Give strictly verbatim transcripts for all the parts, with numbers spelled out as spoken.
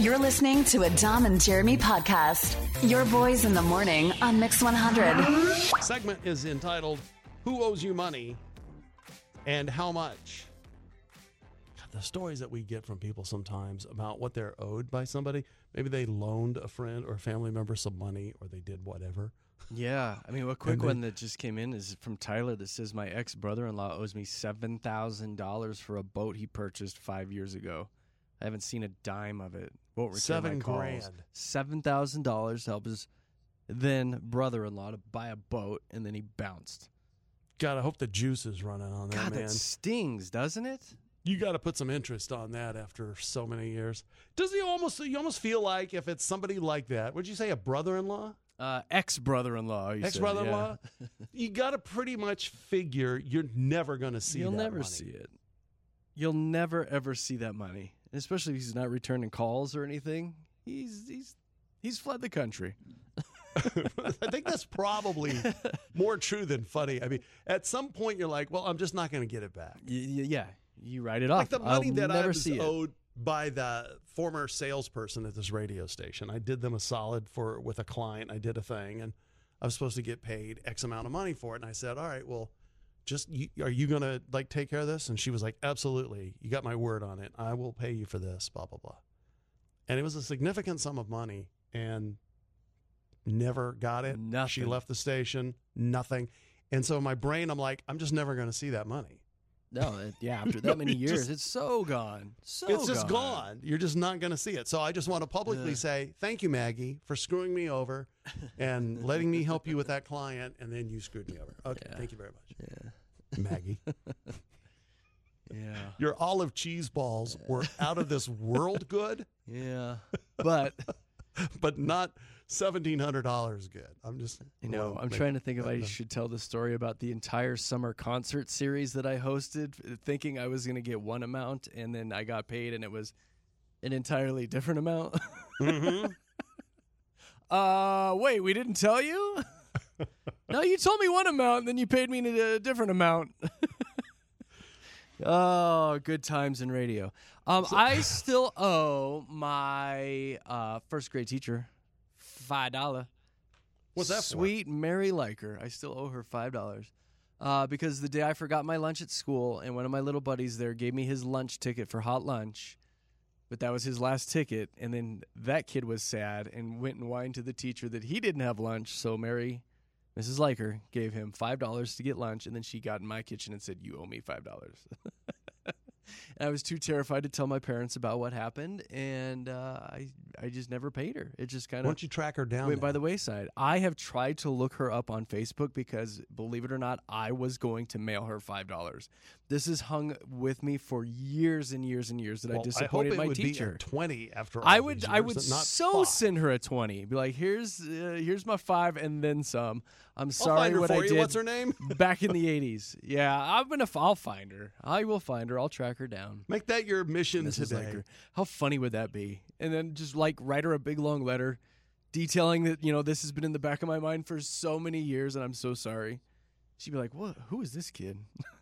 You're listening to a Dom and Jeremy podcast. Your boys in the morning on Mix one hundred. Segment is entitled, Who Owes You Money and How Much? God, the stories that we get from people sometimes about what they're owed by somebody. Maybe they loaned a friend or a family member some money, or they did whatever. Yeah. I mean, a quick they, one that just came in is from Tyler that says, my ex-brother-in-law owes me seven thousand dollars for a boat he purchased five years ago. I haven't seen a dime of it. Won't return Seven my calls. grand. Seven thousand dollars to help his then brother-in-law to buy a boat, and then he bounced. God, I hope the juice is running on that, God, man. that stings, doesn't it? You got to put some interest on that after so many years. Does he almost? You almost feel like if it's somebody like that, would you say a brother-in-law? Uh, ex-brother-in-law. You Ex-brother-in-law? Said, yeah. You got to pretty much figure you're never going to see You'll that never money. see it. You'll never, ever see that money. Especially if he's not returning calls or anything. He's he's he's fled the country. I think that's probably more true than funny. I mean, at some point you're like, well, I'm just not going to get it back. Y- y- yeah, you write it off. Like the money I'll that I never was see it. owed by the former salesperson at this radio station. I did them a solid for with a client. I did a thing, and I was supposed to get paid X amount of money for it. And I said, all right, well, just you, are you going to like take care of this? And she was like, absolutely. You got my word on it. I will pay you for this, blah, blah, blah. And it was a significant sum of money, and never got it. Nothing. She left the station, nothing. And so in my brain, I'm like, I'm just never going to see that money. No, it, yeah, after that many You years, just- it's so gone. So It's just gone. gone. You're just not going to see it. So I just want to publicly Ugh. say, thank you, Maggie, for screwing me over and letting me help you with that client, and then you screwed me over. Okay, Yeah. thank you very much. Yeah. Maggie. Yeah. Your olive cheese balls were out of this world good, Yeah. But, but not seventeen hundred dollars good. I'm just, you know, well, I'm make- trying to think if I no. should tell the story about the entire summer concert series that I hosted, thinking I was going to get one amount, and then I got paid, and it was an entirely different amount. Mhm. uh, wait, we didn't tell you? No, you told me one amount, and then you paid me a different amount. Oh, good times in radio. Um, I still owe my uh, first grade teacher five dollars. What's that for? Sweet Mary Liker. I still owe her five dollars. Uh, because the day I forgot my lunch at school, and one of my little buddies there gave me his lunch ticket for hot lunch, but that was his last ticket, and then that kid was sad and went and whined to the teacher that he didn't have lunch, so Mary, Missus Liker, gave him five dollars to get lunch, and then she got in my kitchen and said, you owe me five dollars. I was too terrified to tell my parents about what happened, and uh, I I just never paid her. It just kind Why of don't you track her down? went by now? the wayside. I have tried to look her up on Facebook because, believe it or not, I was going to mail her five dollars. This has hung with me for years and years and years that Well, I disappointed I hope it my would teacher. Be at twenty after all I would these I years, would and not so five. send her a twenty. Be like, here's uh, here's my five and then some. I'm I'll sorry find her what for I you. did What's her name? back in the eighties. Yeah, I'm gonna I'll find her. I will find her. I'll track her down. Make that your mission Missus today. Liker. How funny would that be? And then just like write her a big long letter detailing that, you know, this has been in the back of my mind for so many years and I'm so sorry. She'd be like, "What? Who is this kid?"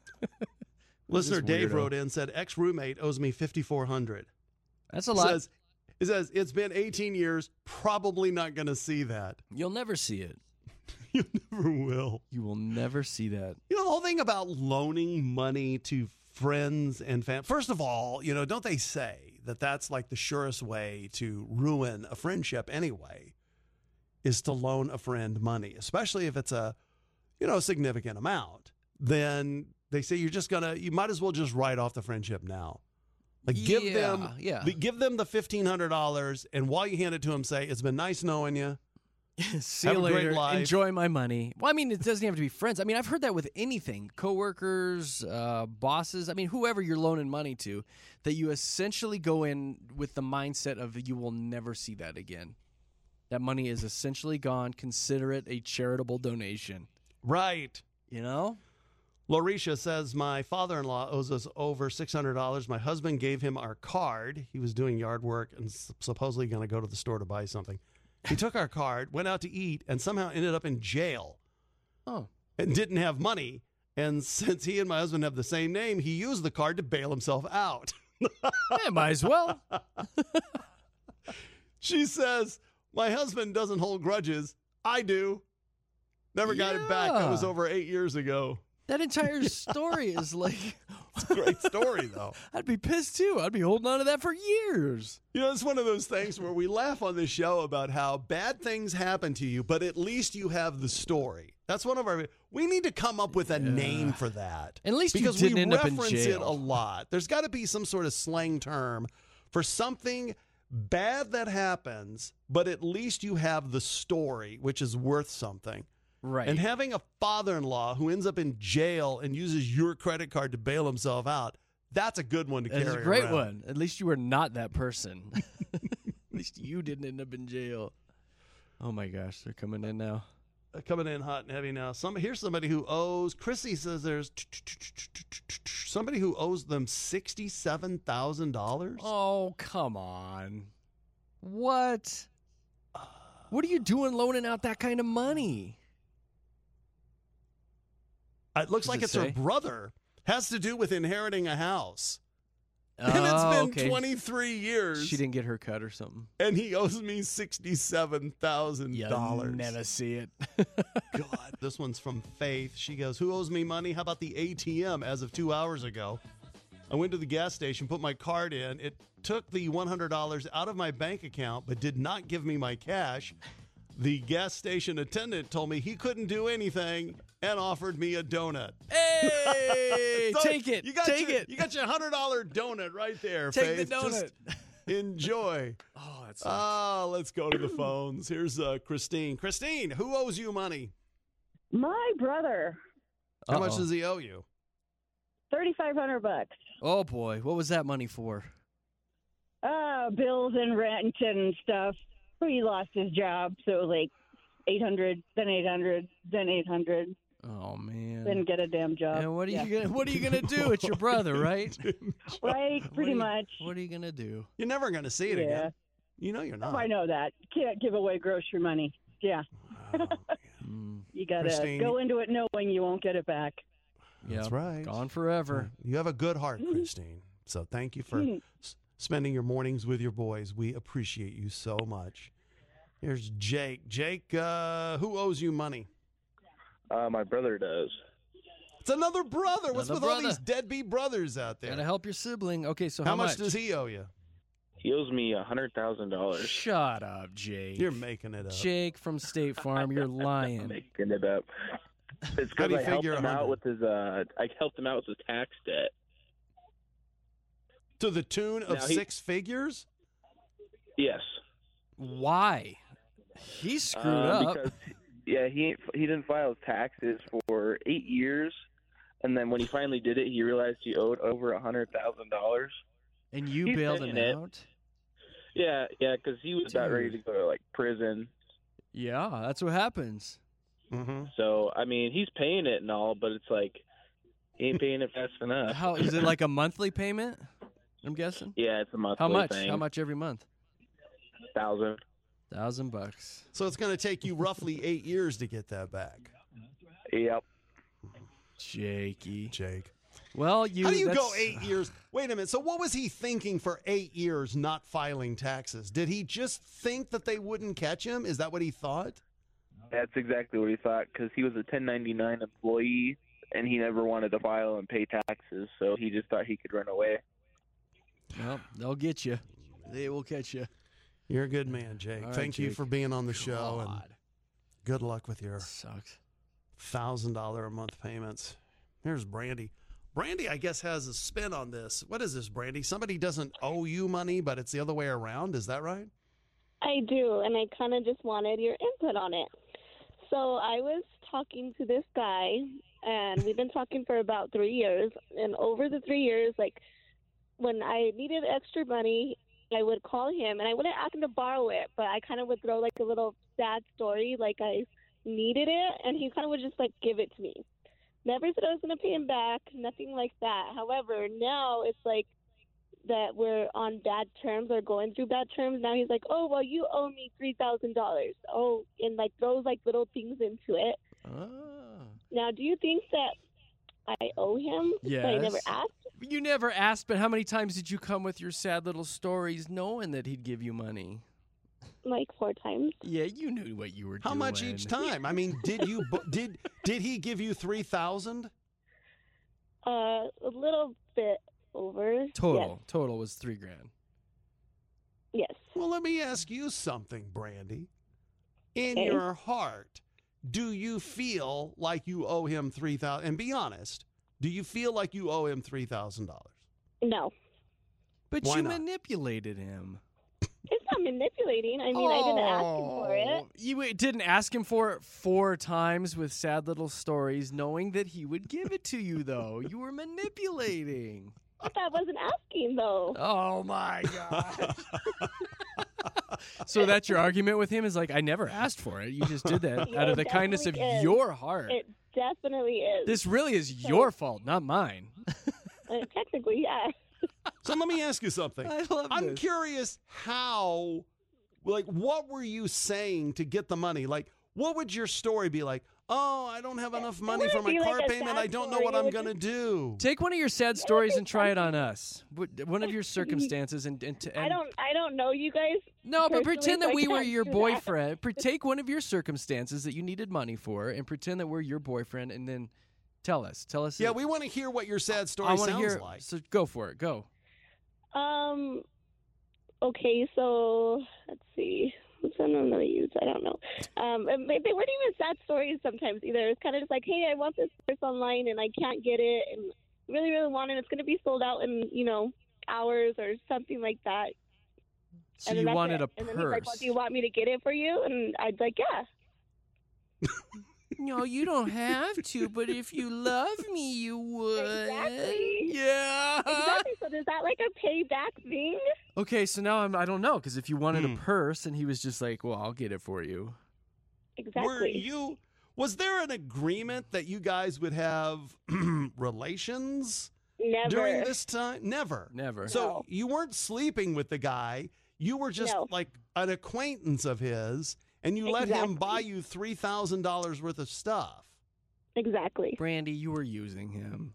Who is Listener this Dave weirdo? wrote in, said ex roommate owes me fifty-four hundred. That's a lot. Says, it says it's been eighteen years. Probably not going to see that. You'll never see it. You never will. You will never see that. You know the whole thing about loaning money to friends and family. First of all, you know, don't they say that that's like the surest way to ruin a friendship anyway? Is to loan a friend money, especially if it's a, you know, significant amount. Then they say you're just gonna, you might as well just write off the friendship now. Like give Yeah, them, yeah. the- give them the fifteen hundred dollars, and while you hand it to them, say it's been nice knowing you. See Have you a great later. life. Enjoy my money. Well, I mean, it doesn't have to be friends. I mean, I've heard that with anything. Coworkers, uh, bosses. I mean, whoever you're loaning money to, that you essentially go in with the mindset of you will never see that again. That money is essentially gone. Consider it a charitable donation. Right. You know? Lauricia says, my father-in-law owes us over six hundred dollars. My husband gave him our card. He was doing yard work and s- supposedly going to go to the store to buy something. He took our card, went out to eat, and somehow ended up in jail Oh. and didn't have money. And since he and my husband have the same name, he used the card to bail himself out. Yeah, might as well. She says, my husband doesn't hold grudges. I do. Never got it back. That was Yeah. over eight years ago. That entire story is like, It's a great story, though. I'd be pissed too. I'd be holding on to that for years. You know, it's one of those things where we laugh on this show about how bad things happen to you, but at least you have the story. That's one of our. We need to come up with a name for that. At least you because didn't we end up in reference it jail. a lot. There's got to be some sort of slang term for something bad that happens, but at least you have the story, which is worth something. Right. And having a father-in-law who ends up in jail and uses your credit card to bail himself out, that's a good one to That's carry a great around. one. At least you were not that person. At least you didn't end up in jail. Oh my gosh, they're coming in now. Uh, Coming in hot and heavy now. Some here's somebody who owes. Chrissy says there's somebody who owes them sixty-seven thousand dollars. Oh, come on. What? What are you doing loaning out that kind of money? It looks Does like it it's say? her brother. Has to do with inheriting a house. And it's Oh, been okay. twenty-three years. She didn't get her cut or something. And he owes me sixty-seven thousand You dollars. never see it. God. This one's from Faith. She goes, who owes me money? How about the A T M as of two hours ago? I went to the gas station, put my card in. It took the one hundred dollars out of my bank account, but did not give me my cash. The gas station attendant told me he couldn't do anything and offered me a donut. Hey, So take it. You got take your, it. You got your one hundred dollars donut right there, Take Faith. the donut. Just enjoy. Oh, that's Ah, let's go to the phones. Here's uh, Christine. Christine, who owes you money? My brother, How much does he owe you? thirty-five hundred bucks. Oh boy, what was that money for? Uh, bills and rent and stuff. He lost his job, so it was like eight hundred, then eight hundred, then eight hundred, Oh man. then get a damn job. And what are Yeah. you gonna What are you gonna do? It's your brother, right? Right, What pretty are you- much. What are you gonna do? You're never going to see it Yeah. again. You know you're Oh, not. I know that. Can't give away grocery money. Yeah, Oh, man. Mm, you got to Christine. go into it knowing you won't get it back. That's yeah, right. Gone forever. You have a good heart, Christine. So thank you for Mhm. s- spending your mornings with your boys. We appreciate you so much. Here's Jake. Jake, uh, who owes you money? Uh, my brother does. It's another brother. What's Another with all brother. these deadbeat brothers out there? Gotta help your sibling. Okay, so how, how much does he owe you? He owes me a hundred thousand dollars. Shut up, Jake. You're making it up. Jake from State Farm. You're lying. Making it up. It's How because do you I helped figure him a hundred? out with his. Uh, I helped him out with his tax debt. To the tune of Now he- six figures? Yes. Why? He's screwed Um, up. Because yeah, he ain't, he didn't file his taxes for eight years, and then when he finally did it, he realized he owed over a hundred thousand dollars. And you he's bailed him paying it. out? Yeah, yeah, because he was about ready to Dude. go to like prison. Yeah, that's what happens. Mm-hmm. So I mean, he's paying it and all, but it's like he ain't paying it fast enough. How is it like a monthly payment? I'm guessing. Yeah, it's a monthly How much? thing. How much every month? Thousand. Thousand bucks. So it's going to take you roughly eight years to get that back, Yep. Jakey. Jake. Well, you. How do you that's- go eight years? Wait a minute. So what was he thinking for eight years not filing taxes? Did he just think that they wouldn't catch him? Is that what he thought? That's exactly what he thought, because he was a ten ninety-nine employee, and he never wanted to file and pay taxes, so he just thought he could run away. Well, they'll get you. They will catch you. You're a good man, Jake. All right, Thank you Jake. for being on the show, and God. good luck with your Sucks. thousand dollar a month payments. Here's Brandy. Brandy, I guess, has a spin on this. What is this, Brandy? Somebody doesn't owe you money, but it's the other way around. Is that right? I do, and I kind of just wanted your input on it. So I was talking to this guy, and we've been talking for about three years. And over the three years, like, when I needed extra money, I would call him, and I wouldn't ask him to borrow it, but I kind of would throw, like, a little sad story, like I needed it, and he kind of would just, like, give it to me. Never said I was going to pay him back, nothing like that. However, now it's like that we're on bad terms or going through bad terms. Now he's like, oh, well, you owe me three thousand dollars. Oh, and, like, throws, like, little things into it. Ah. Now, do you think that I owe him? But I never Yes. asked? You never asked, but how many times did you come with your sad little stories knowing that he'd give you money? like four times. Yeah, you knew what you were How doing. much each time? I mean, did you bu- did did he give you three thousand? Uh, a little bit over. Total. Total was three grand. Yes. Yes. Well, let me ask you something, Brandy. In Okay. your heart, do you feel like you owe him three thousand? And be honest, do you feel like you owe him three thousand dollars? No. But Why you not? manipulated him. It's not manipulating. I mean, I didn't ask him for it. Oh, You didn't ask him for it four times with sad little stories, knowing that he would give it to you, though. You were manipulating. But that wasn't asking, though. Oh, my God. So that's your argument with him is like, I never asked for it. You just did that out of the It kindness of definitely is. your heart. It definitely is. This really is your fault, not mine. Uh, technically, yeah. So let me ask you something. I love I'm this. curious how, like, what were you saying to get the money? Like, what would your story be like? Oh, I don't have enough money for wouldn't my be like car a payment. sad I don't know story. what It I'm would going to just- do. Take one of your sad stories and try it on us. What- One of your circumstances and, and, and I don't. I don't know you guys. No, but personally, pretend so that I we were can't your do that. boyfriend. Pre- Take one of your circumstances that you needed money for, and pretend that we're your boyfriend, and then tell us. Tell us. Yeah, it. we want to hear what your sad I story want to sounds hear. like. So go for it. Go. Um. Okay, so let's see. What's another use? I don't know. Um, and they, they weren't even sad stories sometimes either. It's kind of just like, hey, I want this purse online and I can't get it, and really, really want it. It's going to be sold out in you know hours or something like that. So and then you that's wanted it. a And then he's like, purse. well, do you want me to get it for you? And I'd like, yeah. No, you don't have to, but if you love me, you would. Exactly. Yeah. Exactly. So is that like a payback thing? Okay, so now I'm. I don't know because if you wanted Hmm. a purse and he was just like, "Well, I'll get it for you." Exactly. Were you? Was there an agreement that you guys would have relations Never. during this time? Never. Never. So No. you weren't sleeping with the guy. You were just No. like an acquaintance of his, and you let him Exactly. buy you three thousand dollars worth of stuff. Exactly. Brandy, you were using him.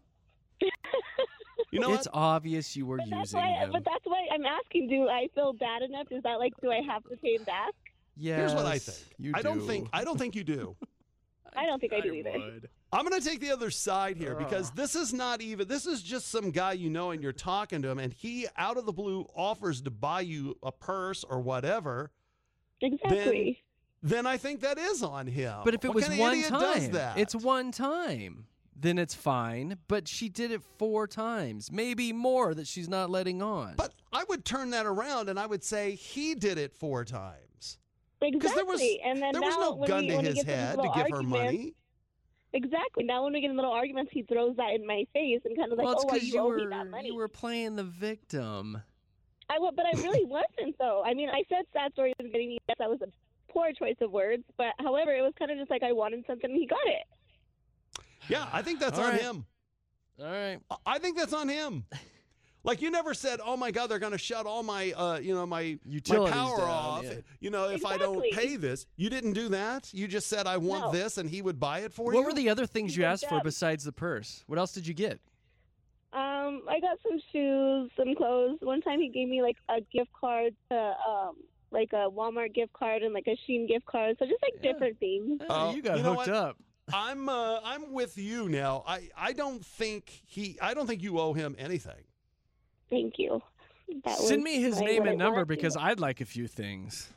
You know It's what? obvious you were But that's using why. him. But that's why I'm asking. Do I feel bad enough? Is that like, do I have to pay him back? Yes, Here's what I think. You I don't do. think. I don't think you do. I don't think I do either. would. I'm going to take the other side here because this is not even, this is just some guy you know and you're talking to him and he out of the blue offers to buy you a purse or whatever. Exactly. Then I think that is on him. But if it What was kind of one idiot time, does that? it's one time, then it's fine. But she did it four times, maybe more that she's not letting on. But I would turn that around and I would say he did it four times. Exactly. Because there was, and then there now was no when gun we, to when we his get to these head to little give her arguments- money. Exactly. Now when we get in little arguments, he throws that in my face and kind of like, well, it's oh, well, because you, you owe me were that money. you were playing the victim. I w- but I really wasn't though. I mean, I said sad stories in the beginning. Yes, that was a poor choice of words, but however, it was kind of just like I wanted something and he got it. Yeah, I think that's All on right. him. All right. I- I think that's on him. Like you never said, "Oh my God, they're going to shut all my, uh, you know, my Utilities my power down, off." yeah. You know, if I don't Exactly. pay this, you didn't do that. You just said, "I want No. this," and he would buy it for What you. were the other things you Good asked for job. besides the purse? What else did you get? Um, I got some shoes, some clothes. One time he gave me like a gift card to um like a Walmart gift card and like a Shein gift card. So just like Yeah. different things. Hey, Oh, you got you know hooked what? up. I'm uh, I'm with you now. I, I don't think he I don't think you owe him anything. Thank you. That Send was me his like name what and I number wanted. because I'd like a few things.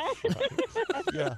Yeah.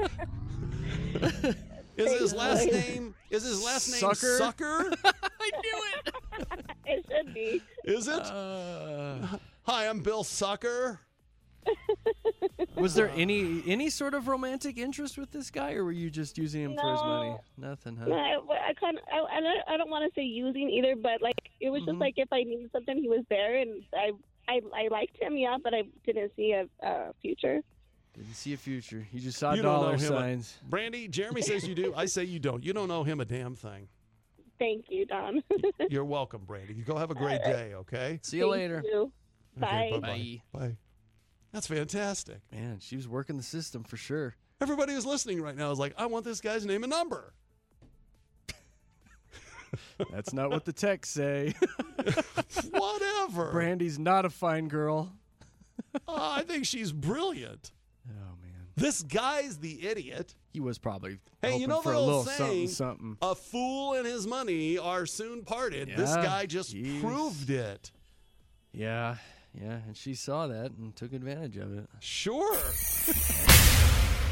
Is his Thanks, last boys. name is his last name Sucker? Sucker? I knew it. It should be. Is it? Uh, Hi, I'm Bill Sucker. was there any any sort of romantic interest with this guy, or were you just using him for his money? No. Nothing, No, huh? I, I kind of, I, I don't- I don't want to say using either, but like it was Mhm. just like if I needed something, he was there, and I, I, I liked him, yeah, but I didn't see a, a future. Didn't see a future. You just saw You don't know dollar him. signs. Brandy, Jeremy says you do. I say you don't. You don't know him a damn thing. Thank you, Don. You're welcome, Brandy. You go have a great day, okay? See you Thank later. you. Bye. Okay, bye-bye. Bye. That's fantastic. Man, she was working the system for sure. Everybody who's listening right now is like, I want this guy's name and number. That's not what the texts say. Whatever. Brandy's not a fine girl. Uh, I think she's brilliant. Oh This guy's the idiot. He was probably Hey, hoping you know for the a little old saying, something, something. a fool and his money are soon parted. This Yeah, guy just he's- proved it. Yeah, yeah, and she saw that and took advantage of it. Sure.